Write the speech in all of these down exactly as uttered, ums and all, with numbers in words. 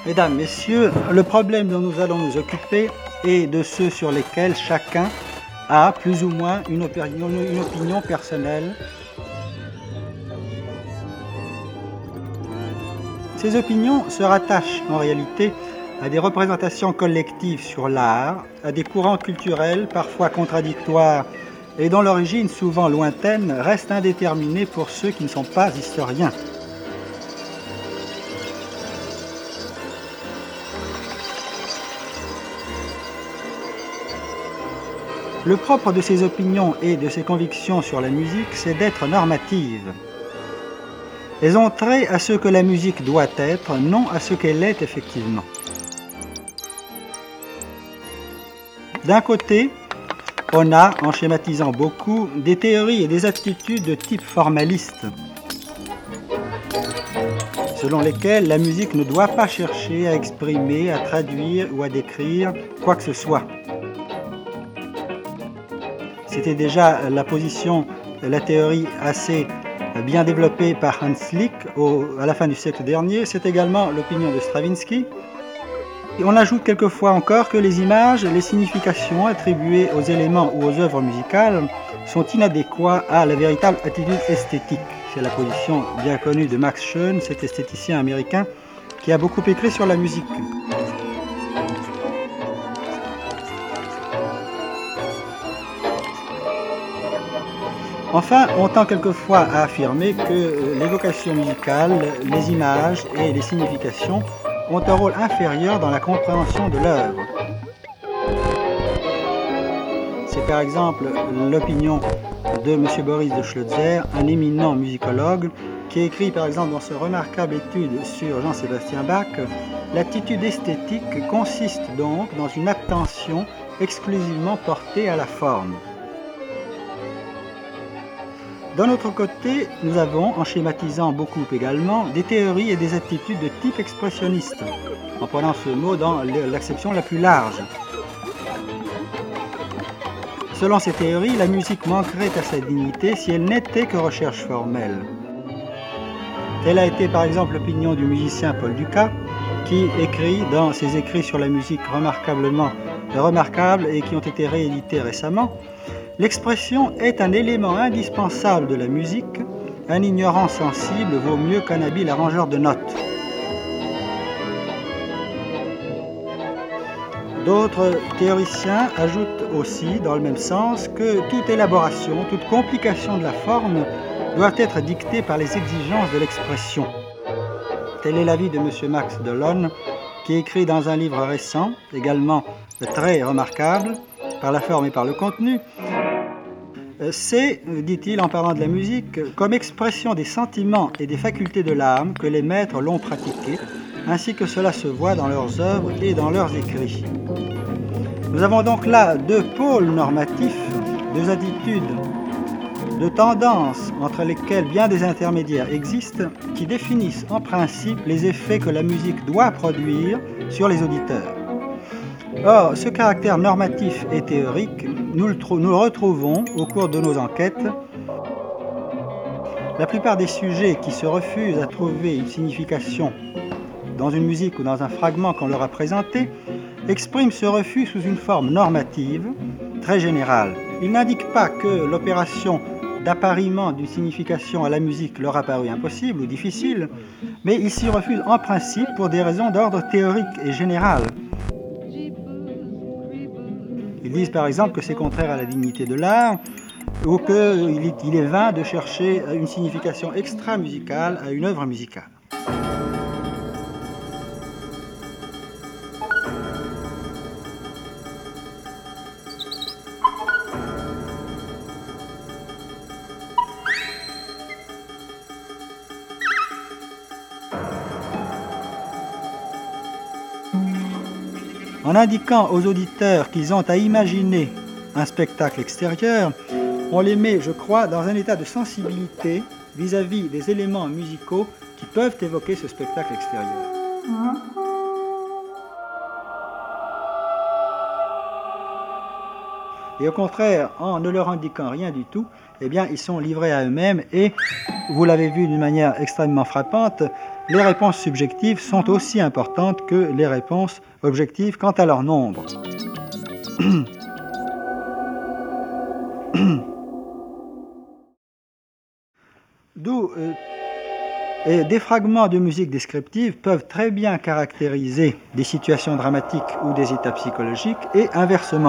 Mesdames, Messieurs, le problème dont nous allons nous occuper est de ceux sur lesquels chacun a plus ou moins une opinion, une opinion personnelle. Ces opinions se rattachent en réalité à des représentations collectives sur l'art, à des courants culturels parfois contradictoires et dont l'origine, souvent lointaine, reste indéterminée pour ceux qui ne sont pas historiens. Le propre de ces opinions et de ces convictions sur la musique, c'est d'être normatives. Elles ont trait à ce que la musique doit être, non à ce qu'elle est effectivement. D'un côté, on a, en schématisant beaucoup, des théories et des attitudes de type formaliste, selon lesquelles la musique ne doit pas chercher à exprimer, à traduire ou à décrire quoi que ce soit. C'était déjà la position, la théorie assez bien développée par Hans Lick au, à la fin du siècle dernier. C'est également l'opinion de Stravinsky. Et on ajoute quelquefois encore que les images, les significations attribuées aux éléments ou aux œuvres musicales sont inadéquats à la véritable attitude esthétique. C'est la position bien connue de Max Schoen, cet esthéticien américain qui a beaucoup écrit sur la musique. Enfin, on tend quelquefois à affirmer que l'évocation musicale, les images et les significations ont un rôle inférieur dans la compréhension de l'œuvre. C'est par exemple l'opinion de M. Boris de Schlözer, un éminent musicologue, qui écrit par exemple dans sa remarquable étude sur Jean-Sébastien Bach, « L'attitude esthétique consiste donc dans une attention exclusivement portée à la forme ». D'un autre côté, nous avons, en schématisant beaucoup également, des théories et des attitudes de type expressionniste, en prenant ce mot dans l'acception la plus large. Selon ces théories, la musique manquerait à sa dignité si elle n'était que recherche formelle. Telle a été par exemple l'opinion du musicien Paul Dukas, qui écrit dans ses écrits sur la musique remarquablement remarquables et qui ont été réédités récemment: l'expression est un élément indispensable de la musique. Un ignorant sensible vaut mieux qu'un habile arrangeur de notes. D'autres théoriciens ajoutent aussi, dans le même sens, que toute élaboration, toute complication de la forme doit être dictée par les exigences de l'expression. Tel est l'avis de M. Max Delonne, qui écrit dans un livre récent, également très remarquable, par la forme et par le contenu. C'est, dit-il en parlant de la musique, comme expression des sentiments et des facultés de l'âme que les maîtres l'ont pratiquée, ainsi que cela se voit dans leurs œuvres et dans leurs écrits. Nous avons donc là deux pôles normatifs, deux attitudes, deux tendances entre lesquelles bien des intermédiaires existent, qui définissent en principe les effets que la musique doit produire sur les auditeurs. Or, ce caractère normatif et théorique, nous le, nous le retrouvons au cours de nos enquêtes. La plupart des sujets qui se refusent à trouver une signification dans une musique ou dans un fragment qu'on leur a présenté expriment ce refus sous une forme normative, très générale. Ils n'indiquent pas que l'opération d'appariement d'une signification à la musique leur a paru impossible ou difficile, mais ils s'y refusent en principe pour des raisons d'ordre théorique et général. Ils disent par exemple que c'est contraire à la dignité de l'art ou qu'il est vain de chercher une signification extra-musicale à une œuvre musicale. En indiquant aux auditeurs qu'ils ont à imaginer un spectacle extérieur, on les met, je crois, dans un état de sensibilité vis-à-vis des éléments musicaux qui peuvent évoquer ce spectacle extérieur. Et au contraire, en ne leur indiquant rien du tout, eh bien, ils sont livrés à eux-mêmes et, vous l'avez vu d'une manière extrêmement frappante, les réponses subjectives sont aussi importantes que les réponses objectives quant à leur nombre. D'où euh, et des fragments de musique descriptive peuvent très bien caractériser des situations dramatiques ou des états psychologiques et inversement.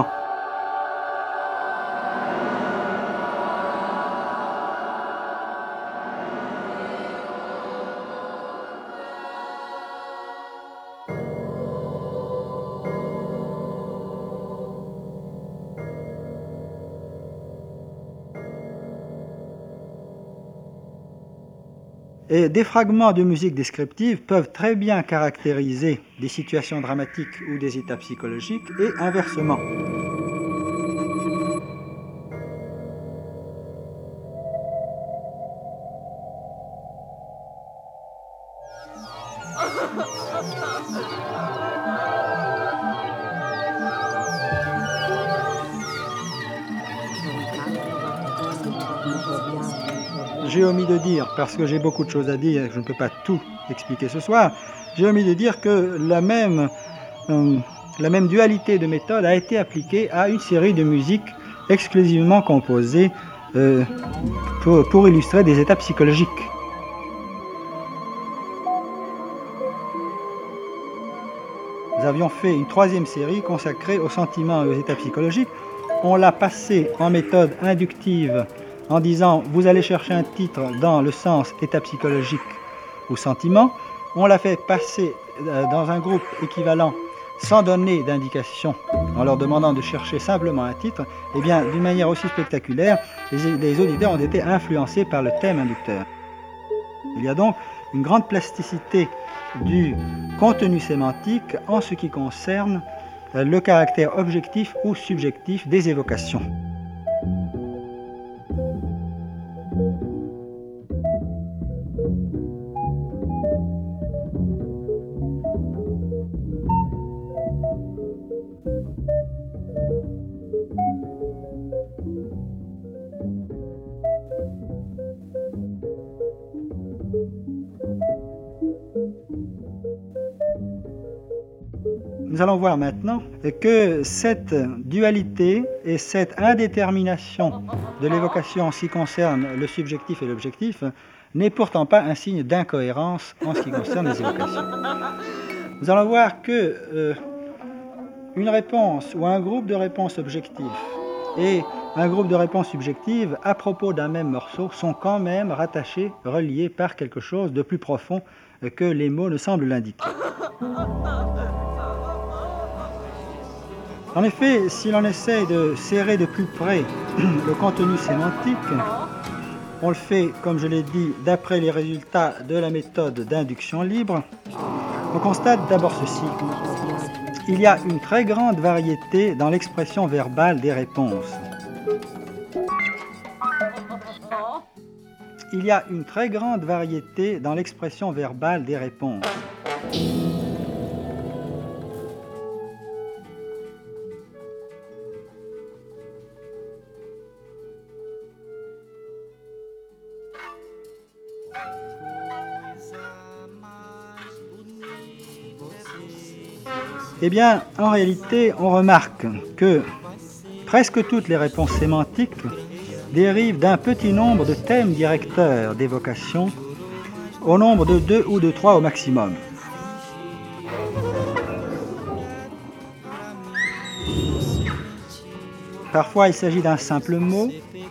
Et des fragments de musique descriptive peuvent très bien caractériser des situations dramatiques ou des états psychologiques et inversement. J'ai omis de dire, parce que j'ai beaucoup de choses à dire et que je ne peux pas tout expliquer ce soir, j'ai omis de dire que la même, euh, la même dualité de méthode a été appliquée à une série de musiques exclusivement composées euh, pour, pour illustrer des états psychologiques. Nous avions fait une troisième série consacrée aux sentiments et aux états psychologiques. On l'a passée en méthode inductive en disant « vous allez chercher un titre dans le sens état psychologique ou sentiment ». On l'a fait passer dans un groupe équivalent sans donner d'indication, en leur demandant de chercher simplement un titre. Et bien, d'une manière aussi spectaculaire, les, les auditeurs ont été influencés par le thème inducteur. Il y a donc une grande plasticité du contenu sémantique en ce qui concerne le caractère objectif ou subjectif des évocations. Nous allons voir maintenant que cette dualité et cette indétermination de l'évocation en ce qui concerne le subjectif et l'objectif n'est pourtant pas un signe d'incohérence en ce qui concerne les évocations. Nous allons voir que euh, une réponse ou un groupe de réponses objectives et un groupe de réponses subjectives à propos d'un même morceau sont quand même rattachés, reliés par quelque chose de plus profond que les mots ne semblent l'indiquer. En effet, si l'on essaie de serrer de plus près le contenu sémantique, on le fait, comme je l'ai dit, d'après les résultats de la méthode d'induction libre, on constate d'abord ceci. Il y a une très grande variété dans l'expression verbale des réponses. Il y a une très grande variété dans l'expression verbale des réponses. Eh bien, en réalité, on remarque que presque toutes les réponses sémantiques dérivent d'un petit nombre de thèmes directeurs d'évocation, au nombre de deux ou de trois au maximum. Parfois, il s'agit d'un simple mot.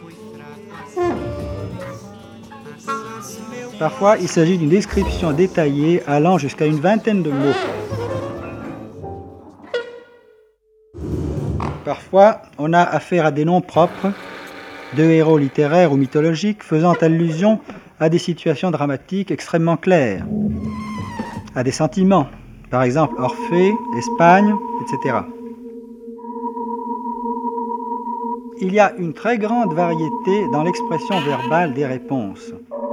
Parfois, il s'agit d'une description détaillée allant jusqu'à une vingtaine de mots. Parfois, on a affaire à des noms propres de héros littéraires ou mythologiques faisant allusion à des situations dramatiques extrêmement claires, à des sentiments, par exemple Orphée, Espagne, et cetera. Il y a une très grande variété dans l'expression verbale des réponses.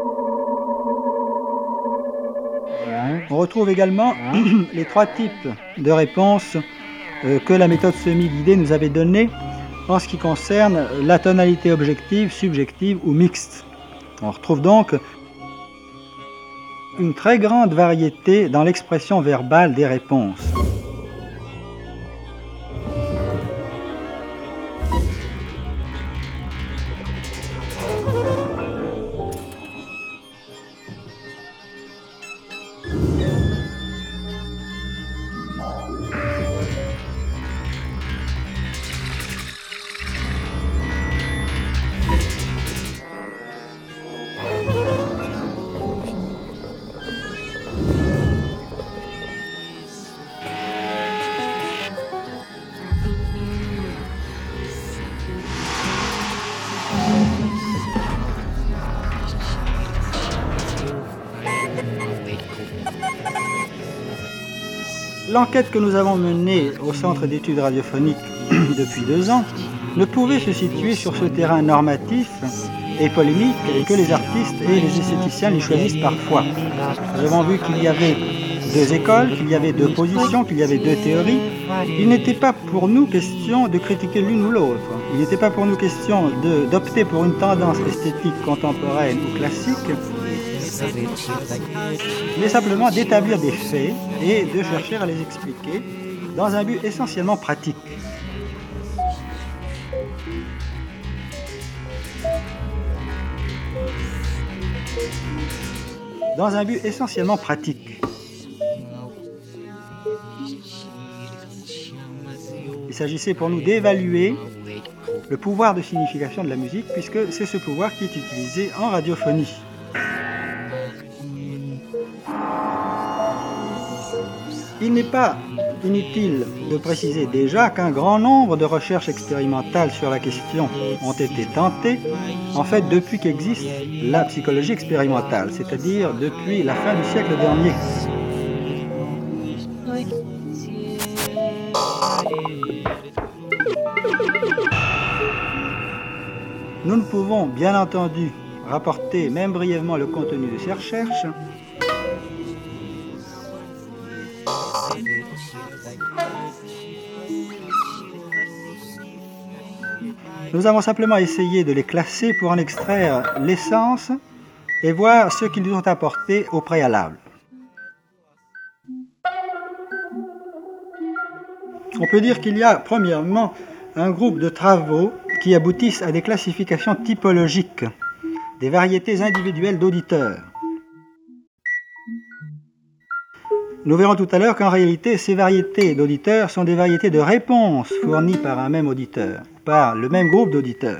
On retrouve également les trois types de réponses que la méthode semi-guidée nous avait données en ce qui concerne la tonalité objective, subjective ou mixte. On retrouve donc une très grande variété dans l'expression verbale des réponses. L'enquête que nous avons menée au Centre d'études radiophoniques depuis deux ans ne pouvait se situer sur ce terrain normatif et polémique que les artistes et les esthéticiens y choisissent parfois. Nous avons vu qu'il y avait deux écoles, qu'il y avait deux positions, qu'il y avait deux théories. Il n'était pas pour nous question de critiquer l'une ou l'autre. Il n'était pas pour nous question d'opter pour une tendance esthétique contemporaine ou classique, mais simplement d'établir des faits et de chercher à les expliquer dans un but essentiellement pratique. Dans un but essentiellement pratique. Il s'agissait pour nous d'évaluer le pouvoir de signification de la musique, puisque c'est ce pouvoir qui est utilisé en radiophonie. Il n'est pas inutile de préciser déjà qu'un grand nombre de recherches expérimentales sur la question ont été tentées, en fait depuis qu'existe la psychologie expérimentale, c'est-à-dire depuis la fin du siècle dernier. Nous ne pouvons bien entendu rapporter même brièvement le contenu de ces recherches, nous avons simplement essayé de les classer pour en extraire l'essence et voir ce qu'ils nous ont apporté au préalable. On peut dire qu'il y a premièrement un groupe de travaux qui aboutissent à des classifications typologiques des variétés individuelles d'auditeurs. Nous verrons tout à l'heure qu'en réalité, ces variétés d'auditeurs sont des variétés de réponses fournies par un même auditeur, par le même groupe d'auditeurs.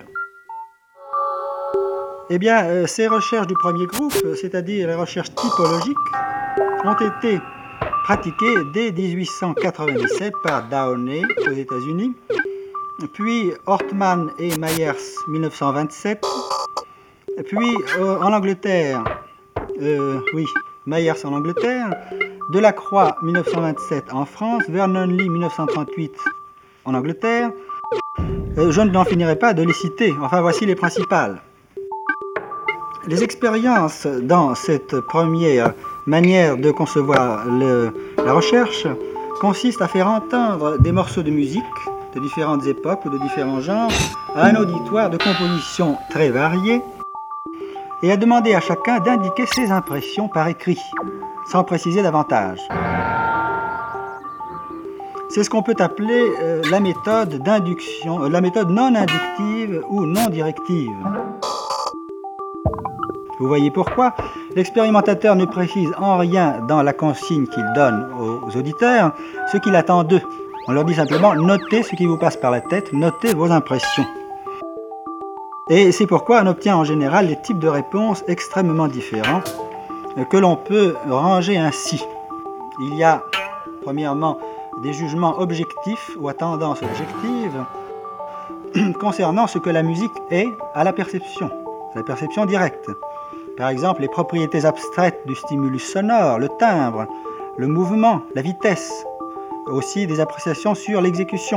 Eh bien, euh, ces recherches du premier groupe, c'est-à-dire les recherches typologiques, ont été pratiquées dès dix-huit cent quatre-vingt-dix-sept par Downey aux États-Unis, puis Ortmann et Myers mille neuf cent vingt-sept, puis euh, en Angleterre, euh, oui, Myers en Angleterre, Delacroix mille neuf cent vingt-sept en France, Vernon Lee mille neuf cent trente-huit en Angleterre. Euh, je n'en finirai pas de les citer, enfin voici les principales. Les expériences dans cette première manière de concevoir le, la recherche consistent à faire entendre des morceaux de musique de différentes époques ou de différents genres à un auditoire de composition très variée et à demander à chacun d'indiquer ses impressions par écrit, sans préciser davantage. C'est ce qu'on peut appeler euh, la méthode d'induction, euh, la méthode non inductive ou non directive. Vous voyez pourquoi l'expérimentateur ne précise en rien dans la consigne qu'il donne aux auditeurs ce qu'il attend d'eux. On leur dit simplement « notez ce qui vous passe par la tête, notez vos impressions ». Et c'est pourquoi on obtient en général des types de réponses extrêmement différents que l'on peut ranger ainsi. Il y a, premièrement, des jugements objectifs ou à tendance objective concernant ce que la musique est à la perception, la perception directe. Par exemple, les propriétés abstraites du stimulus sonore, le timbre, le mouvement, la vitesse, aussi des appréciations sur l'exécution.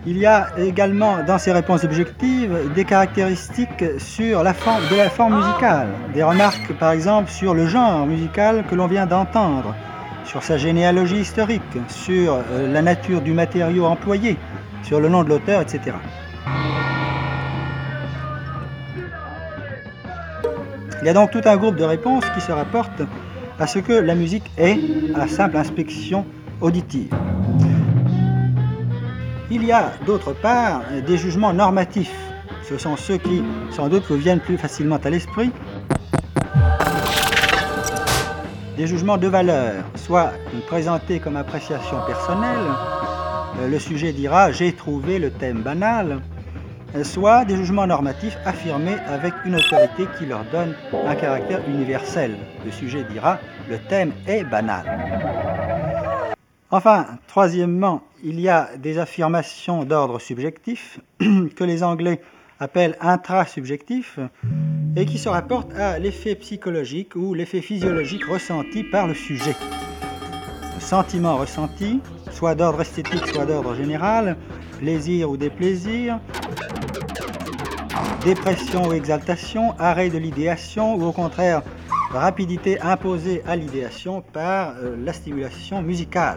Il y a également dans ces réponses objectives des caractéristiques sur la forme, de la forme musicale, des remarques par exemple sur le genre musical que l'on vient d'entendre, sur sa généalogie historique, sur euh, la nature du matériau employé, sur le nom de l'auteur, et cetera. Il y a donc tout un groupe de réponses qui se rapportent à ce que la musique est à simple inspection auditive. Il y a d'autre part des jugements normatifs. Ce sont ceux qui, sans doute, vous viennent plus facilement à l'esprit. Des jugements de valeur, soit présentés comme appréciation personnelle, le sujet dira « j'ai trouvé le thème banal », soit des jugements normatifs affirmés avec une autorité qui leur donne un caractère universel. Le sujet dira « le thème est banal ». Enfin, troisièmement, il y a des affirmations d'ordre subjectif que les Anglais appellent intrasubjectifs et qui se rapportent à l'effet psychologique ou l'effet physiologique ressenti par le sujet. Le sentiment ressenti, soit d'ordre esthétique, soit d'ordre général, plaisir ou déplaisir, dépression ou exaltation, arrêt de l'idéation ou au contraire rapidité imposée à l'idéation par euh, la stimulation musicale.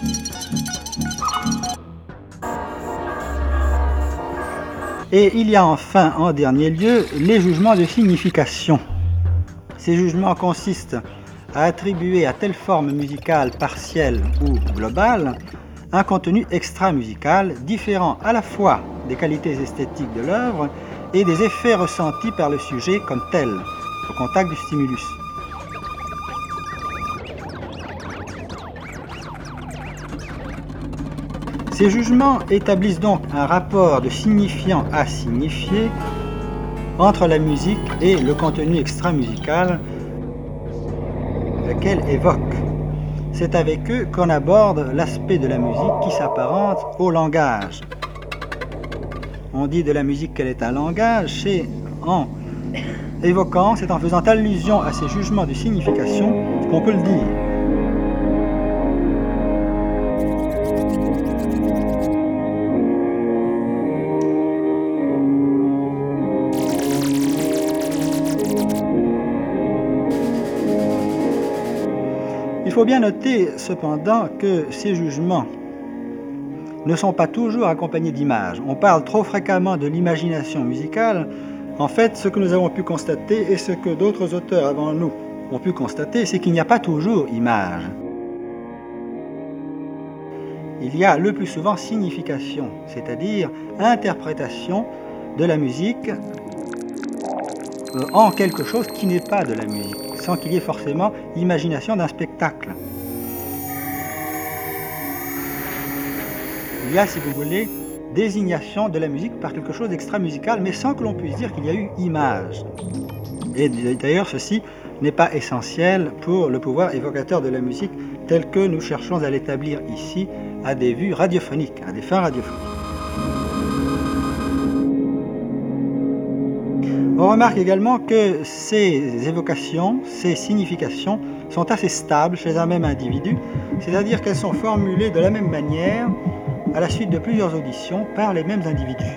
Et il y a enfin, en dernier lieu, les jugements de signification. Ces jugements consistent à attribuer à telle forme musicale partielle ou globale un contenu extra-musical différent à la fois des qualités esthétiques de l'œuvre et des effets ressentis par le sujet comme tel, au contact du stimulus. Ces jugements établissent donc un rapport de signifiant à signifié entre la musique et le contenu extra-musical qu'elle évoque. C'est avec eux qu'on aborde l'aspect de la musique qui s'apparente au langage. On dit de la musique qu'elle est un langage, c'est en évoquant, c'est en faisant allusion à ces jugements de signification qu'on peut le dire. Il faut bien noter cependant que ces jugements ne sont pas toujours accompagnés d'images. On parle trop fréquemment de l'imagination musicale. En fait, ce que nous avons pu constater et ce que d'autres auteurs avant nous ont pu constater, c'est qu'il n'y a pas toujours image. Il y a le plus souvent signification, c'est-à-dire interprétation de la musique en quelque chose qui n'est pas de la musique, sans qu'il y ait forcément imagination d'un spectacle. Il y a, si vous voulez, désignation de la musique par quelque chose d'extra-musical, mais sans que l'on puisse dire qu'il y a eu image. Et d'ailleurs, ceci n'est pas essentiel pour le pouvoir évocateur de la musique tel que nous cherchons à l'établir ici à des vues radiophoniques, à des fins radiophoniques. On remarque également que ces évocations, ces significations sont assez stables chez un même individu, c'est-à-dire qu'elles sont formulées de la même manière à la suite de plusieurs auditions par les mêmes individus.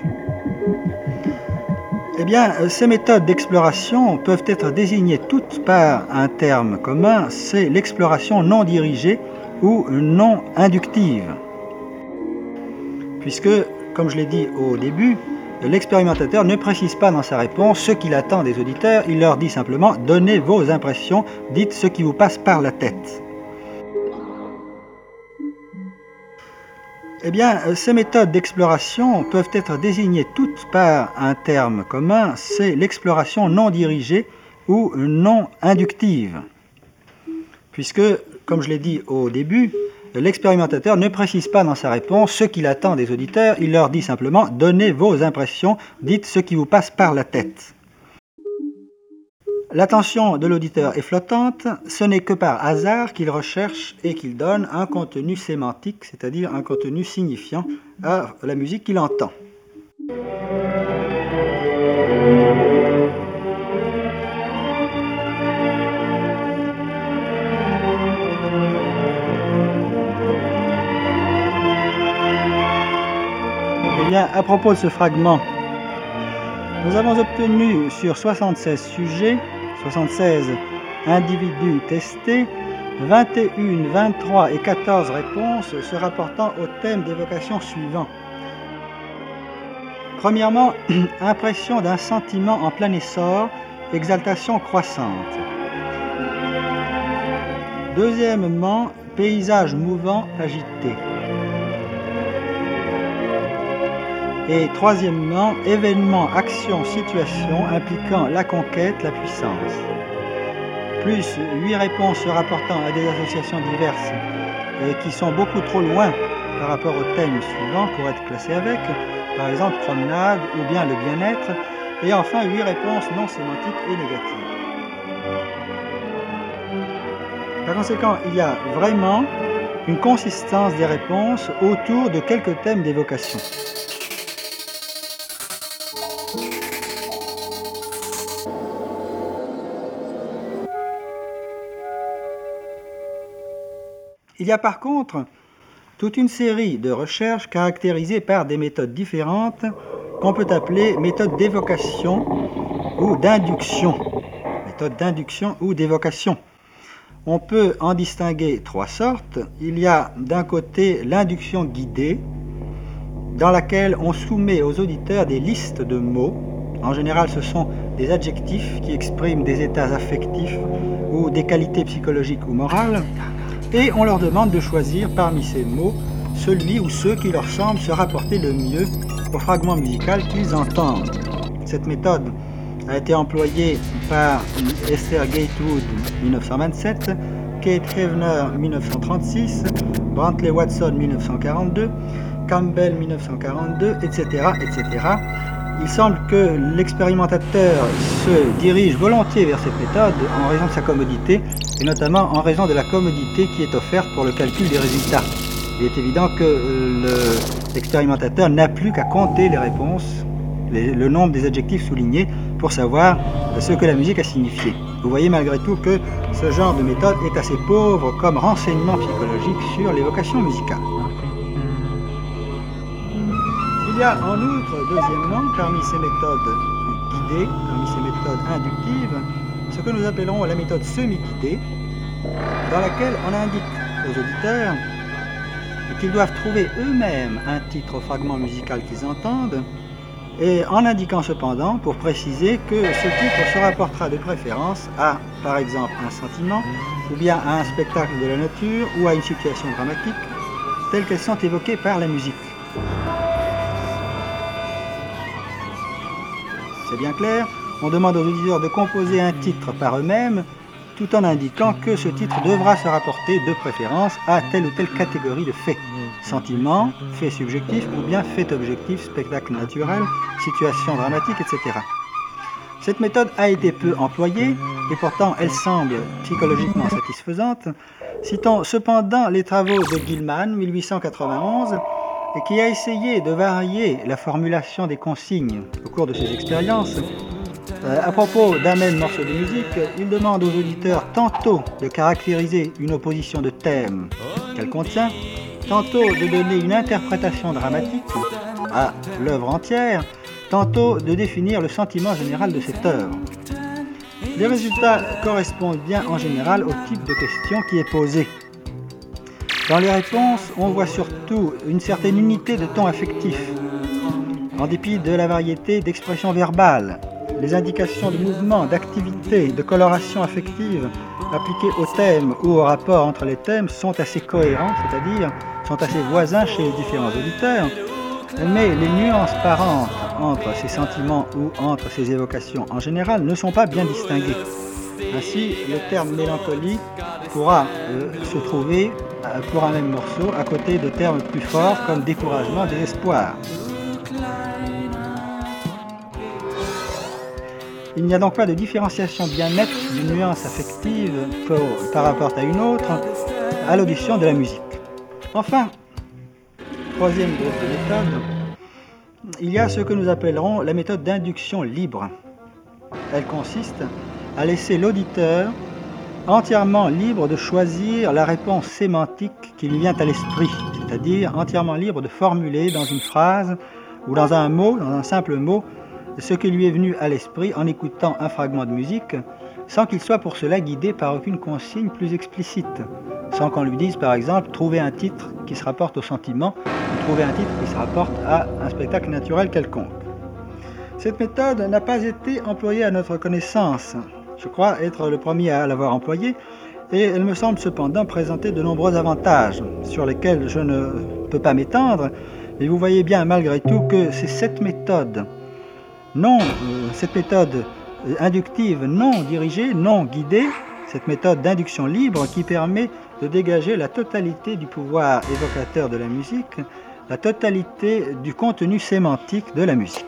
Eh bien, ces méthodes d'exploration peuvent être désignées toutes par un terme commun, c'est l'exploration non dirigée ou non inductive. Puisque, comme je l'ai dit au début, l'expérimentateur ne précise pas dans sa réponse ce qu'il attend des auditeurs, il leur dit simplement « donnez vos impressions, dites ce qui vous passe par la tête ». Eh bien, ces méthodes d'exploration peuvent être désignées toutes par un terme commun, c'est l'exploration non dirigée ou non inductive. Puisque, comme je l'ai dit au début, l'expérimentateur ne précise pas dans sa réponse ce qu'il attend des auditeurs, il leur dit simplement « donnez vos impressions, dites ce qui vous passe par la tête ». L'attention de l'auditeur est flottante, ce n'est que par hasard qu'il recherche et qu'il donne un contenu sémantique, c'est-à-dire un contenu signifiant à la musique qu'il entend. Eh bien, à propos de ce fragment, nous avons obtenu sur soixante-seize sujets, soixante-seize individus testés, vingt et un, vingt-trois et quatorze réponses se rapportant au thème d'évocation suivant. Premièrement, impression d'un sentiment en plein essor, exaltation croissante. Deuxièmement, paysage mouvant, agité. Et troisièmement, événement, action, situation impliquant la conquête, la puissance. Plus huit réponses se rapportant à des associations diverses et qui sont beaucoup trop loin par rapport au thème suivant pour être classées avec, par exemple promenade ou bien le bien-être, et enfin huit réponses non sémantiques et négatives. Par conséquent, il y a vraiment une consistance des réponses autour de quelques thèmes d'évocation. Il y a par contre toute une série de recherches caractérisées par des méthodes différentes qu'on peut appeler méthodes d'évocation ou d'induction. Méthode d'induction ou d'évocation. On peut en distinguer trois sortes. Il y a d'un côté l'induction guidée, dans laquelle on soumet aux auditeurs des listes de mots. En général, ce sont des adjectifs qui expriment des états affectifs ou des qualités psychologiques ou morales. Et on leur demande de choisir parmi ces mots celui ou ceux qui leur semblent se rapporter le mieux au fragment musical qu'ils entendent. Cette méthode a été employée par Esther Gatewood mille neuf cent vingt-sept, Kate Havner mille neuf cent trente-six, Brantley Watson mille neuf cent quarante-deux, Campbell mille neuf cent quarante-deux, et cetera, et cetera. Il semble que l'expérimentateur se dirige volontiers vers cette méthode en raison de sa commodité, et notamment en raison de la commodité qui est offerte pour le calcul des résultats. Il est évident que l'expérimentateur n'a plus qu'à compter les réponses, les, le nombre des adjectifs soulignés, pour savoir ce que la musique a signifié. Vous voyez malgré tout que ce genre de méthode est assez pauvre comme renseignement psychologique sur l'évocation musicale. Il y a en outre, deuxièmement, parmi ces méthodes guidées, parmi ces méthodes inductives, ce que nous appellerons la méthode semi-guidée, dans laquelle on indique aux auditeurs qu'ils doivent trouver eux-mêmes un titre au fragment musical qu'ils entendent, et en indiquant cependant, pour préciser, que ce titre se rapportera de préférence à, par exemple, un sentiment, ou bien à un spectacle de la nature, ou à une situation dramatique, telles qu'elles sont évoquées par la musique. C'est bien clair, on demande aux auditeurs de composer un titre par eux-mêmes, tout en indiquant que ce titre devra se rapporter de préférence à telle ou telle catégorie de faits. Sentiment, fait subjectif ou bien fait objectif, spectacle naturel, situation dramatique, et cetera. Cette méthode a été peu employée et pourtant elle semble psychologiquement satisfaisante. Citons cependant les travaux de Gilman, mille huit cent quatre-vingt-onze, qui a essayé de varier la formulation des consignes au cours de ses expériences. Euh, à propos d'un même morceau de musique, il demande aux auditeurs tantôt de caractériser une opposition de thème qu'elle contient, tantôt de donner une interprétation dramatique à l'œuvre entière, tantôt de définir le sentiment général de cette œuvre. Les résultats correspondent bien en général au type de question qui est posée. Dans les réponses, on voit surtout une certaine unité de ton affectif, en dépit de la variété d'expressions verbales. Les indications de mouvement, d'activité, de coloration affective appliquées au thème ou au rapport entre les thèmes sont assez cohérents, c'est-à-dire sont assez voisins chez les différents auditeurs, mais les nuances parentes entre ces sentiments ou entre ces évocations en général ne sont pas bien distinguées. Ainsi, le terme mélancolie pourra euh, se trouver euh, pour un même morceau à côté de termes plus forts comme découragement, désespoir. Il n'y a donc pas de différenciation bien nette d'une nuance affective pour, par rapport à une autre à l'audition de la musique. Enfin, troisième groupe de méthodes, il y a ce que nous appellerons la méthode d'induction libre. Elle consiste à laisser l'auditeur entièrement libre de choisir la réponse sémantique qui lui vient à l'esprit, c'est-à-dire entièrement libre de formuler dans une phrase ou dans un mot, dans un simple mot, ce qui lui est venu à l'esprit en écoutant un fragment de musique, sans qu'il soit pour cela guidé par aucune consigne plus explicite, sans qu'on lui dise par exemple « trouver un titre qui se rapporte au sentiment » ou « trouver un titre qui se rapporte à un spectacle naturel quelconque ». Cette méthode n'a pas été employée à notre connaissance. Je crois être le premier à l'avoir employée, et elle me semble cependant présenter de nombreux avantages sur lesquels je ne peux pas m'étendre, et vous voyez bien malgré tout que c'est cette méthode, non, euh, cette méthode inductive non dirigée, non guidée, cette méthode d'induction libre qui permet de dégager la totalité du pouvoir évocateur de la musique, la totalité du contenu sémantique de la musique.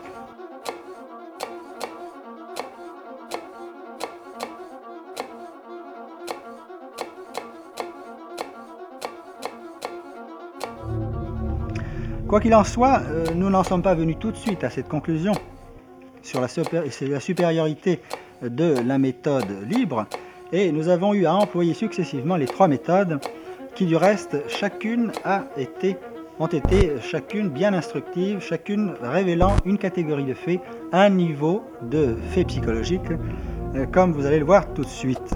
Quoi qu'il en soit, euh, nous n'en sommes pas venus tout de suite à cette conclusion sur la, supé- la supériorité de la méthode libre, et nous avons eu à employer successivement les trois méthodes qui, du reste, chacune a été, ont été chacune bien instructives, chacune révélant une catégorie de faits, un niveau de faits psychologiques, euh, comme vous allez le voir tout de suite.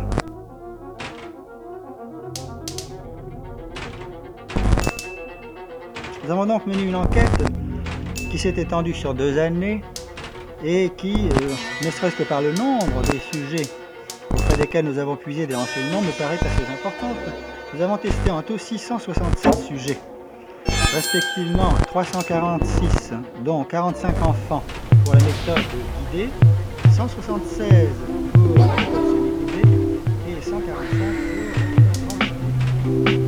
Nous avons donc mené une enquête qui s'est étendue sur deux années et qui, euh, ne serait-ce que par le nombre des sujets auprès desquels nous avons puisé des renseignements, me paraît assez importante. Nous avons testé en tout six cent soixante-sept sujets, respectivement trois cent quarante-six, dont quarante-cinq enfants pour la méthode guidée, cent soixante-seize pour la méthode semi-guidée et cent quarante-cinq pour la méthode.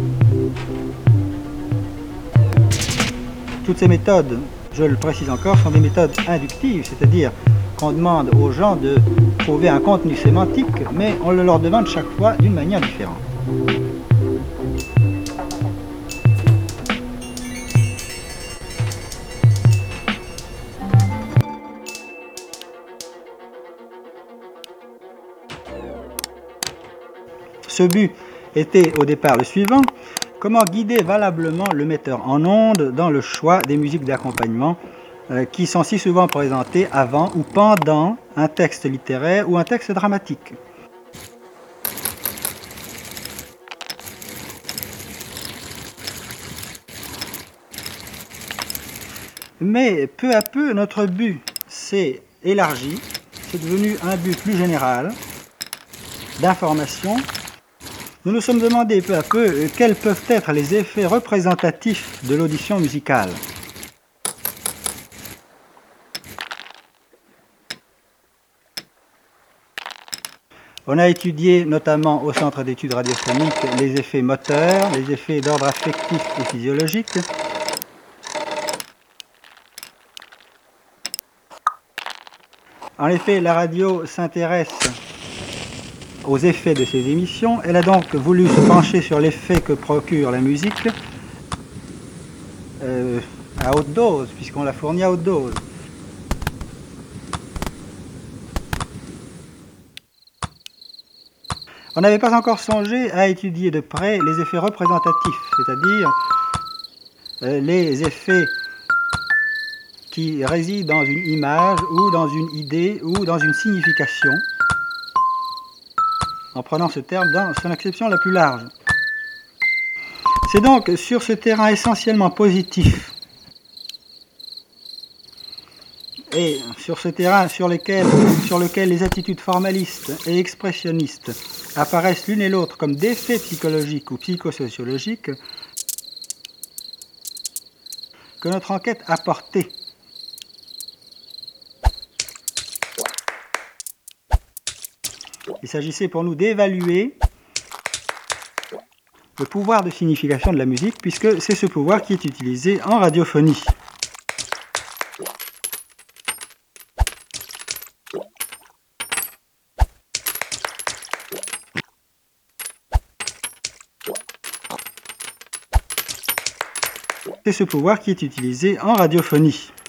Toutes ces méthodes, je le précise encore, sont des méthodes inductives, c'est-à-dire qu'on demande aux gens de trouver un contenu sémantique, mais on le leur demande chaque fois d'une manière différente. Ce but était au départ le suivant: comment guider valablement le metteur en ondes dans le choix des musiques d'accompagnement euh, qui sont si souvent présentées avant ou pendant un texte littéraire ou un texte dramatique. Mais peu à peu, notre but s'est élargi, c'est devenu un but plus général d'information. Nous nous sommes demandé peu à peu quels peuvent être les effets représentatifs de l'audition musicale. On a étudié notamment au Centre d'études radiophoniques les effets moteurs, les effets d'ordre affectif et physiologique. En effet, la radio s'intéresse aux effets de ces émissions. Elle a donc voulu se pencher sur l'effet que procure la musique euh, à haute dose, puisqu'on la fournit à haute dose. On n'avait pas encore songé à étudier de près les effets représentatifs, c'est-à-dire euh, les effets qui résident dans une image ou dans une idée ou dans une signification, en prenant ce terme dans son acception la plus large. C'est donc sur ce terrain essentiellement positif et sur ce terrain sur lequel, sur lequel les attitudes formalistes et expressionnistes apparaissent l'une et l'autre comme des faits psychologiques ou psychosociologiques que notre enquête a porté. Il s'agissait pour nous d'évaluer le pouvoir de signification de la musique, puisque c'est ce pouvoir qui est utilisé en radiophonie. C'est ce pouvoir qui est utilisé en radiophonie.